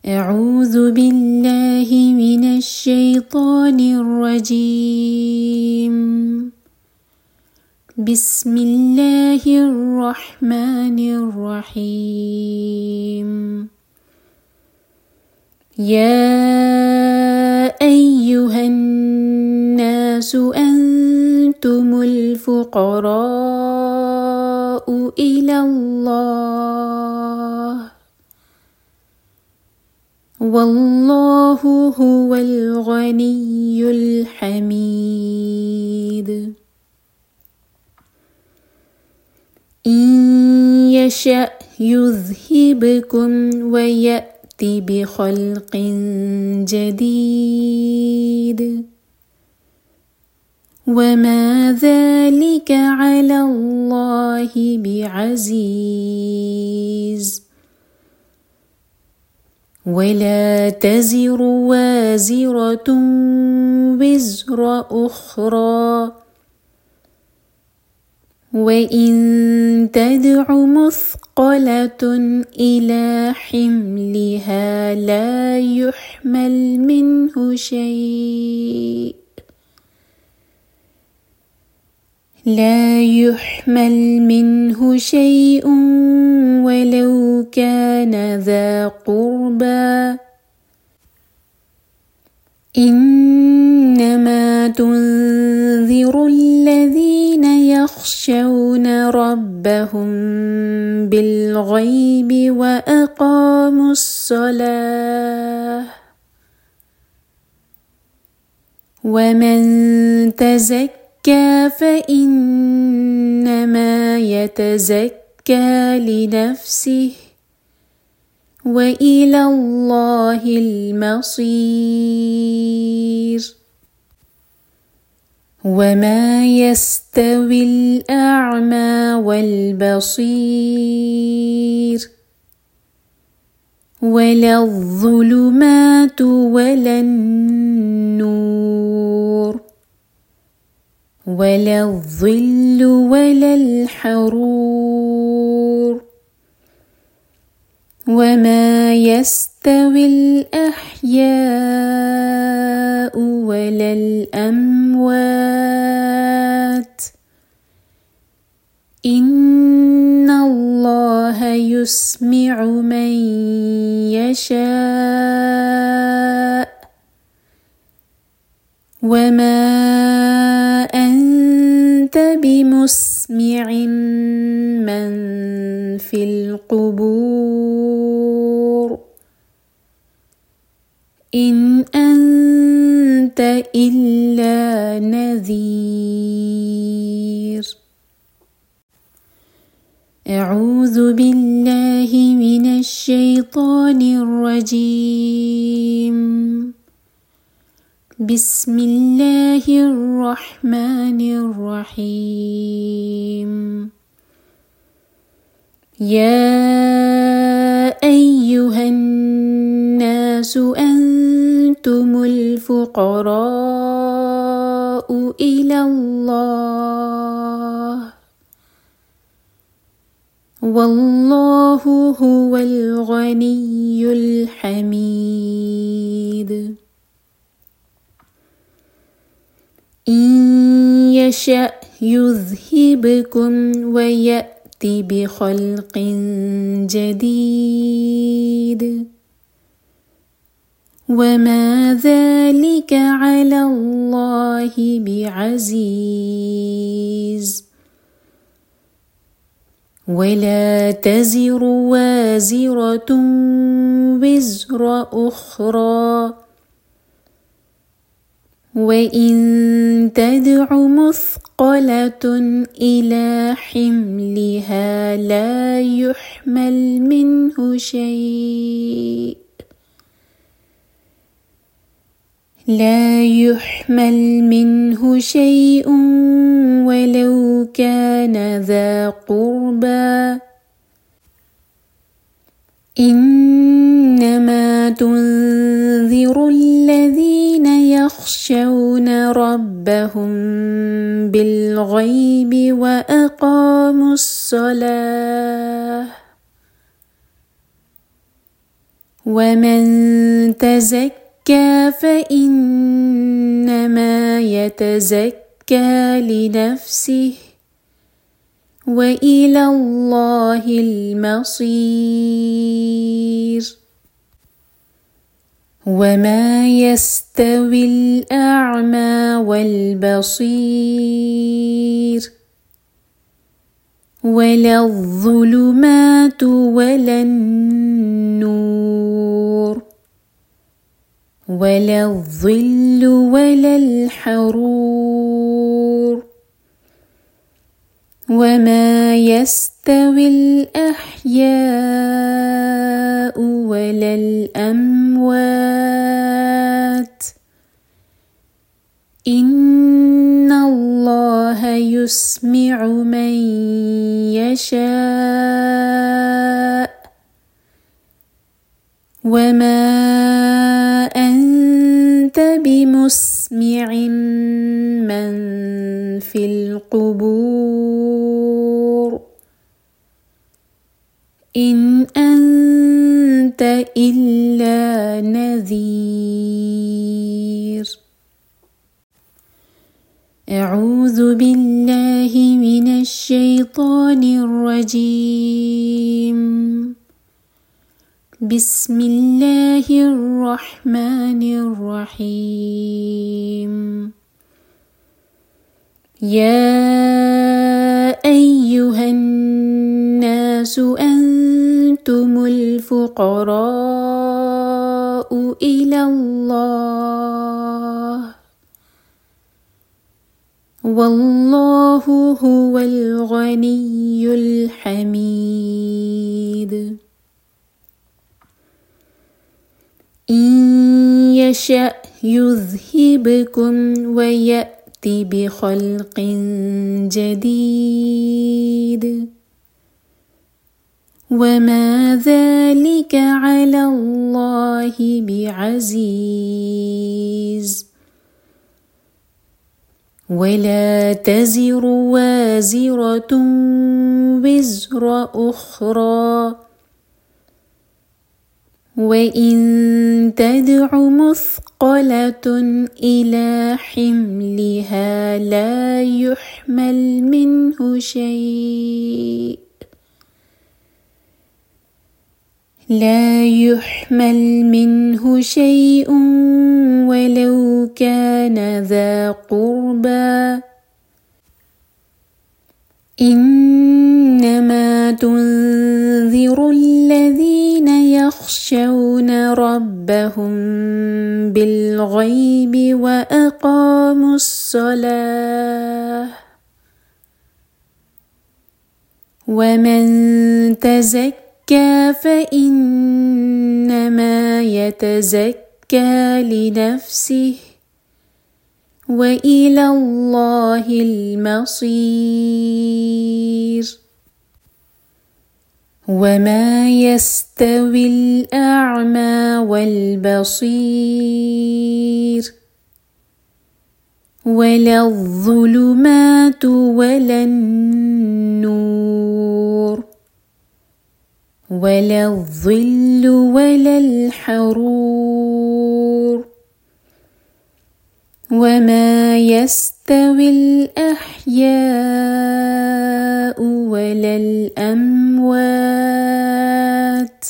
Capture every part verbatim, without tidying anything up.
أعوذ بالله من الشيطان الرجيم. بسم الله الرحمن الرحيم. يا أيها الناس أنتم الفقراء إلى الله والله هو الغني الحميد. إن يشأ يذهبكم ويأت بخلق جديد وما ذلك على الله بعزيز. ولا تزر وازرة وزر أخرى وإن تدع مثقلة إلى حملها لا يحمل منه شيء لا يحمل منه شيء ولو كان ذا قربى. إنما تنذر الذين يخشون ربهم بالغيب وأقاموا الصلاة. ومن تزكى فإنما يتزكى لنفسه وإلى الله المصير. وما يستوي الأعمى والبصير ولا الظلمات ولا النور ولا الظل ولا الحرور. وما يستوي الأحياء ولا الأموات إن الله يسمع من يشاء. وما أنت بمسمع من في القبور إن أنت إلا نذير. أعوذ بالله من الشيطان الرجيم. بسم الله الرحمن الرحيم. يا أيها الناس أنتم الفقراء إلى الله والله هو الغني الحميد. إن يشأ يذهبكم ويأت بخلق جديد وما ذلك على الله بعزيز. ولا تزر وازرة وزر أخرى وإن تدع مثقلة إلى حملها لا يحمل منه شيء لا يحمل منه شيء ولو كان ذا قربى. إنما تنذر الذين يخشون ربهم بالغيب وأقاموا الصلاة ومن تزكى فإنما يتزكى لنفسه وإلى الله المصير. وما يستوي الأعمى والبصير ولا الظلمات ولا النور ولا الظل ولا الحرور. وما يستوي الأحياء ولا الأموات إن الله يسمع من يشاء وما أنت بمسمع من في القبور إن أنت إلا نذير. أعوذ بالله من الشيطان الرجيم. بسم الله الرحمن الرحيم. يا أيها الناس أنتم الفقراء إلى الله والله هو الغني الحميد. إن يشأ يذهبكم ويأت بخلق جديد وما ذلك على الله بعزيز. ولا تزر وازرة وزر أخرى وإن تدع مثقلة إلى حملها لا يحمل منه شيء لا يحمل منه شيء ولو كان ذا قربى إنما تنذر الذين يخشون ربهم بالغيب وأقاموا الصلاة. ومن تزكى فإنما يتزكى لنفسه وإلى الله المصير. وما يستوي الأعمى والبصير ولا الظلمات ولا النور ولا الظل ولا الحرور. وما يستوي الأحياء ولا الأموات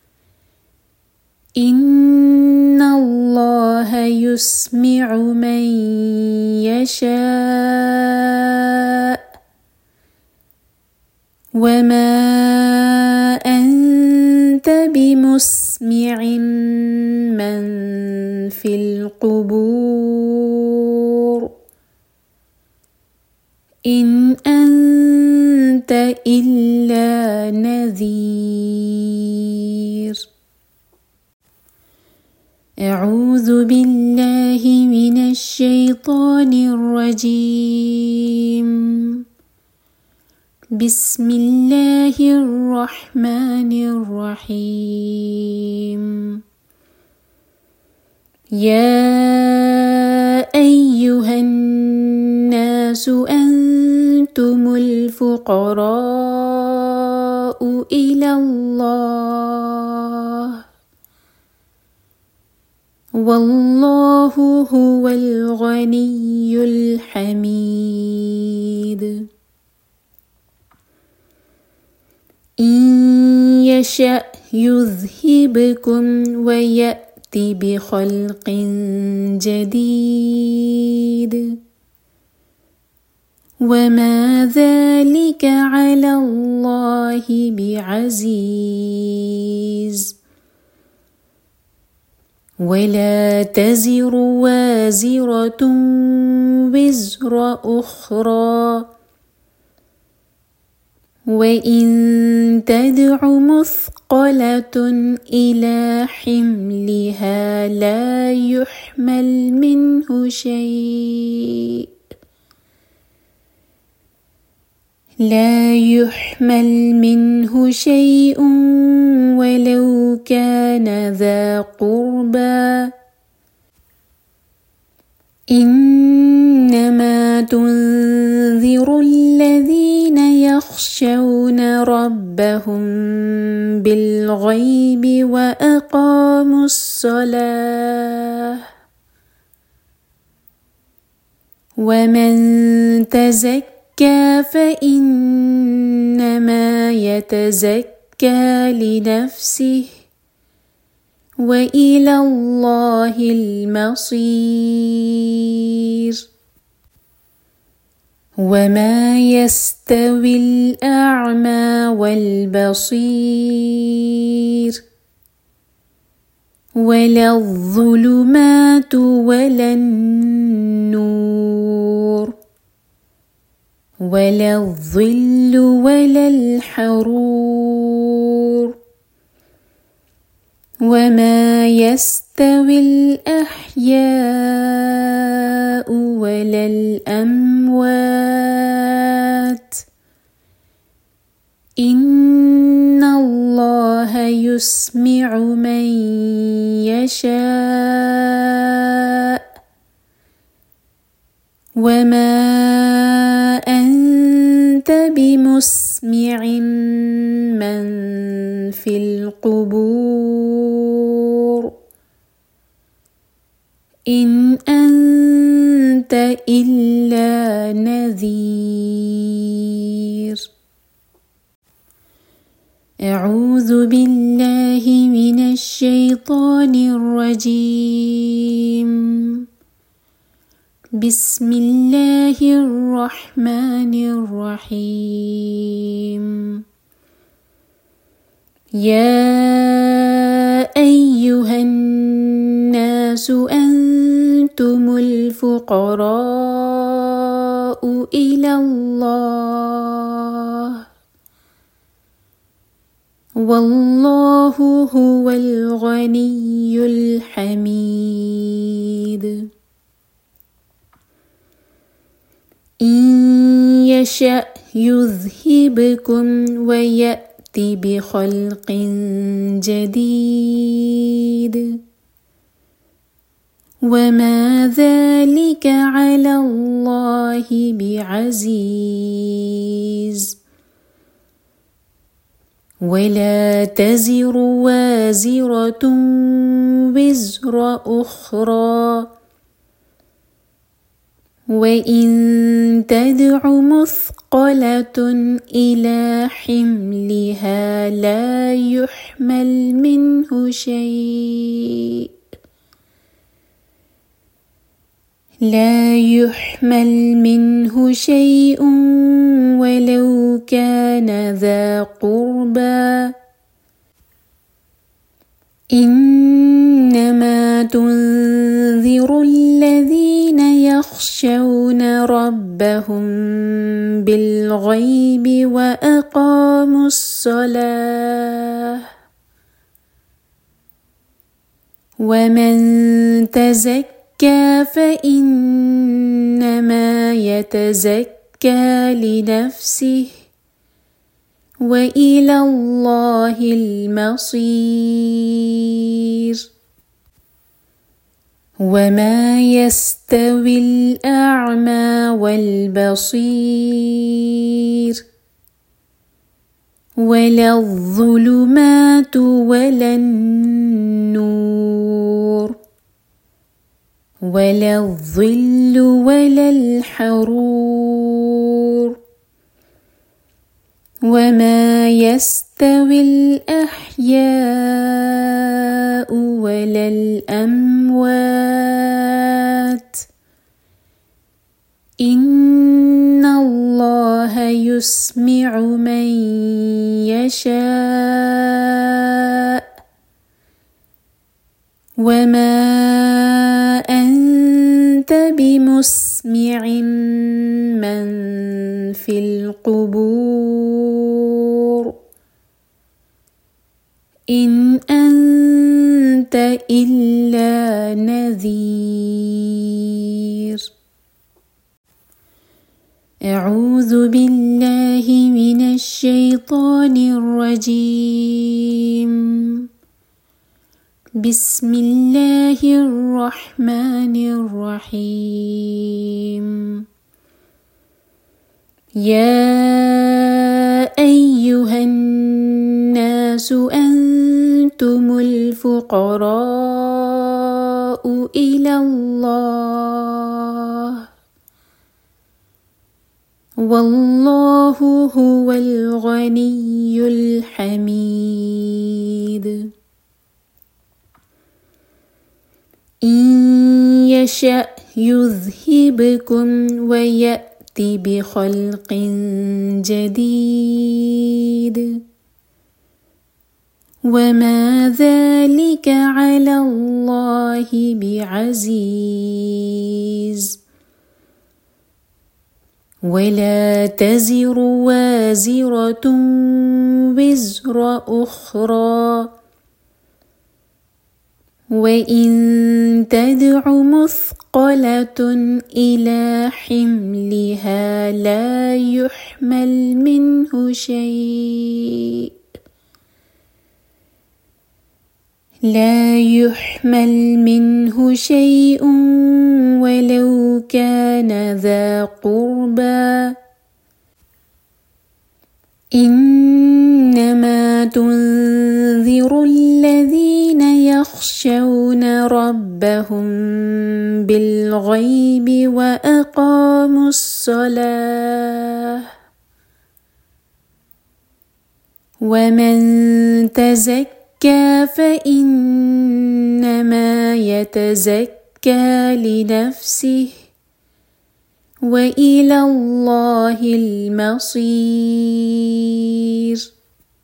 إن الله يسمع من يشاء وما أنت بمسمع من في القبور إن أنت إلا نذير. أعوذ بالله من الشيطان الرجيم. بسم الله الرحمن الرحيم. يا أيها الناس أنتم الفقراء إلى الله والله هو الغني الحميد إن يشأ يذهبكم ويأتي بخلق جديد وما ذلك على الله بعزيز ولا تزر وازرة وزر أخرى وإن تدع مثقلة إلى حملها لا يحمل منه شيء لا يحمل منه شيء ولو كان ذا قربى إنما تنذر الذين يخشون ربهم بالغيب وأقاموا الصلاة ومن تزكى فإنما يتزكى لنفسه وإلى الله المصير وما يستوي الأعمى والبصير ولا الظلمات ولا النور ولا الظل ولا الحرور وما يستوي الأحياء ولا الأموات إن الله يسمع من يشاء وما أنت بمسمع من في القبور إن أنت إلا نذير أعوذ بالله من الشيطان الرجيم بسم الله الرحمن الرحيم يا أيها الناس أنتم الفقراء إلى الله والله هو الغني الحميد إن يشأ يذهبكم ويأتي بخلق جديد وما ذلك على الله بعزيز ولا تزر وازرة وزر أخرى وإن تدع مثقلة إلى حملها لا يحمل منه شيء لا يحمل منه شيء ولو كان ذا قربى إنما تنذر الذين يخشون ربهم بالغيب وأقاموا الصلاة ومن تزكى فإنما يتزكى لنفسه وإلى الله المصير وما يستوي الأعمى والبصير ولا الظلمات ولا النور ولا الظل ولا الحرور وما يستوي الأحياء ولا الأموات إن الله يسمع من يشاء وما أنت بمسمع من في القبور إن أنت إلا نذير. أعوذ بالله من الشيطان الرجيم. بسم الله الرحمن الرحيم. يا أيها الناس أنتم الفقراء إلى الله والله هو الغني الحميد. إن يشأ يذهبكم ويأتي بخلق جديد وما ذلك على الله بعزيز. ولا تزر وازرة وزر أخرى وإن تدع مثقلة إلى حملها لا يحمل منه شيء لا يحمل منه شيء ولو كان ذا قربى إنما تنذر الذين يخشون ربهم بالغيب وأقاموا الصلاة ومن تزكى فإنما يتزكى لنفسه وإلى الله المصير.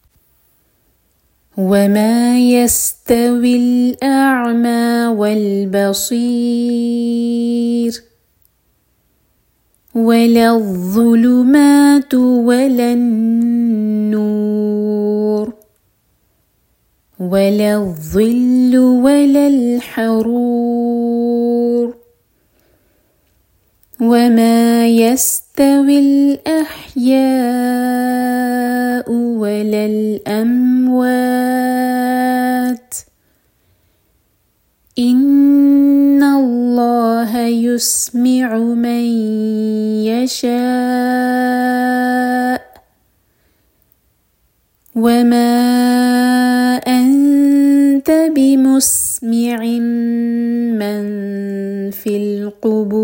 وما يستوي الأعمى والبصير ولا الظلمات ولا النور ولا الظل ولا الحرور وما يستوي الأحياء ولا الأموات إن الله يسمع من يشاء وما أنت بمسمع من في القبور